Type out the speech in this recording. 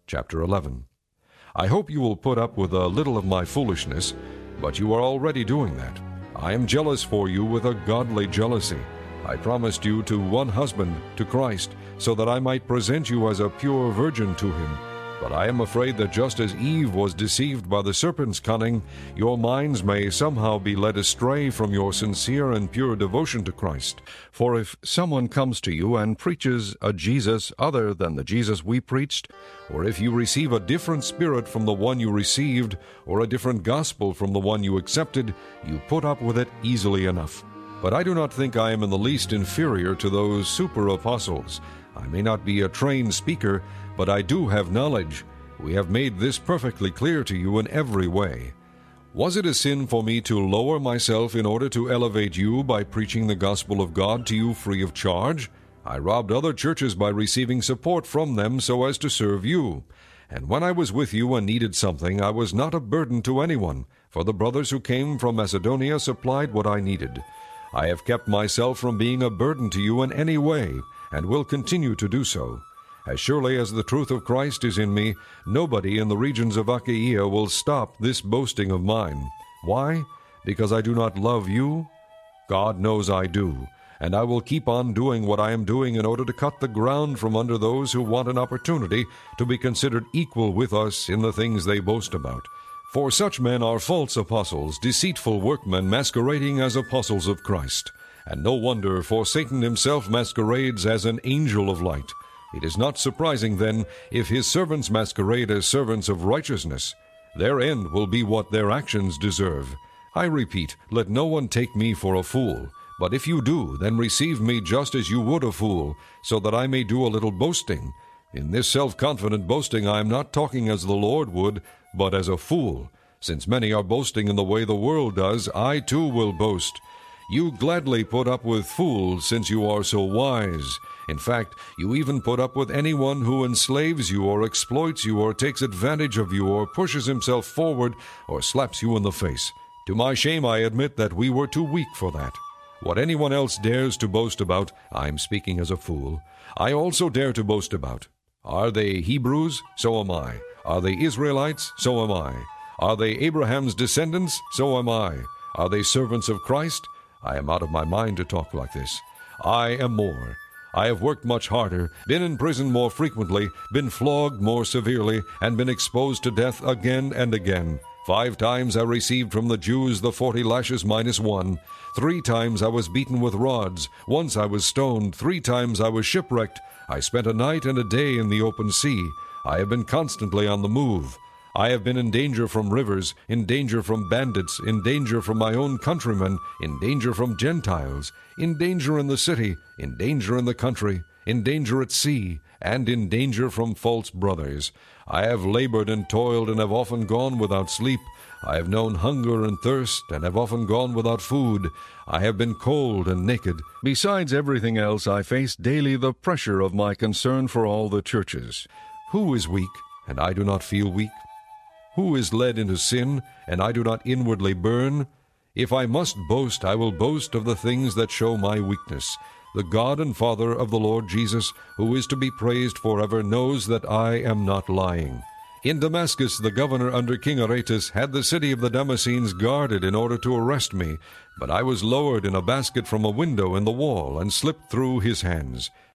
Chapter 11. I hope you will put up with a little of my foolishness, but you are already doing that. I am jealous for you with a godly jealousy. I promised you to one husband, to Christ, so that I might present you as a pure virgin to him. But I am afraid that just as Eve was deceived by the serpent's cunning, your minds may somehow be led astray from your sincere and pure devotion to Christ. For if someone comes to you and preaches a Jesus other than the Jesus we preached, or if you receive a different spirit from the one you received, or a different gospel from the one you accepted, you put up with it easily enough. But I do not think I am in the least inferior to those super-apostles. I may not be a trained speaker, but I do have knowledge. We have made this perfectly clear to you in every way. Was it a sin for me to lower myself in order to elevate you by preaching the gospel of God to you free of charge? I robbed other churches by receiving support from them so as to serve you. And when I was with you and needed something, I was not a burden to anyone, for the brothers who came from Macedonia supplied what I needed. I have kept myself from being a burden to you in any way, and will continue to do so. As surely as the truth of Christ is in me, nobody in the regions of Achaia will stop this boasting of mine. Why? Because I do not love you? God knows I do, and I will keep on doing what I am doing in order to cut the ground from under those who want an opportunity to be considered equal with us in the things they boast about. For such men are false apostles, deceitful workmen masquerading as apostles of Christ. And no wonder, for Satan himself masquerades as an angel of light. It is not surprising, then, if his servants masquerade as servants of righteousness. Their end will be what their actions deserve. I repeat, let no one take me for a fool. But if you do, then receive me just as you would a fool, so that I may do a little boasting. In this self-confident boasting I am not talking as the Lord would, but as a fool. Since many are boasting in the way the world does, I too will boast. You gladly put up with fools, since you are so wise. In fact, you even put up with anyone who enslaves you or exploits you or takes advantage of you or pushes himself forward or slaps you in the face. To my shame, I admit that we were too weak for that. What anyone else dares to boast about, I'm speaking as a fool, I also dare to boast about. Are they Hebrews? So am I. Are they Israelites? So am I. Are they Abraham's descendants? So am I. Are they servants of Christ? I am out of my mind to talk like this. I am more. I have worked much harder, been in prison more frequently, been flogged more severely, and been exposed to death again and again. 5 times I received from the Jews the 40 lashes minus 1. 3 times I was beaten with rods. Once I was stoned. 3 times I was shipwrecked. I spent a night and a day in the open sea. I have been constantly on the move. I have been in danger from rivers, in danger from bandits, in danger from my own countrymen, in danger from Gentiles, in danger in the city, in danger in the country, in danger at sea, and in danger from false brothers. I have labored and toiled and have often gone without sleep. I have known hunger and thirst and have often gone without food. I have been cold and naked. Besides everything else, I face daily the pressure of my concern for all the churches. Who is weak, and I do not feel weak? Who is led into sin, and I do not inwardly burn? If I must boast, I will boast of the things that show my weakness. The God and Father of the Lord Jesus, who is to be praised forever, knows that I am not lying. In Damascus, the governor under King Aretas had the city of the Damascenes guarded in order to arrest me, but I was lowered in a basket from a window in the wall and slipped through his hands.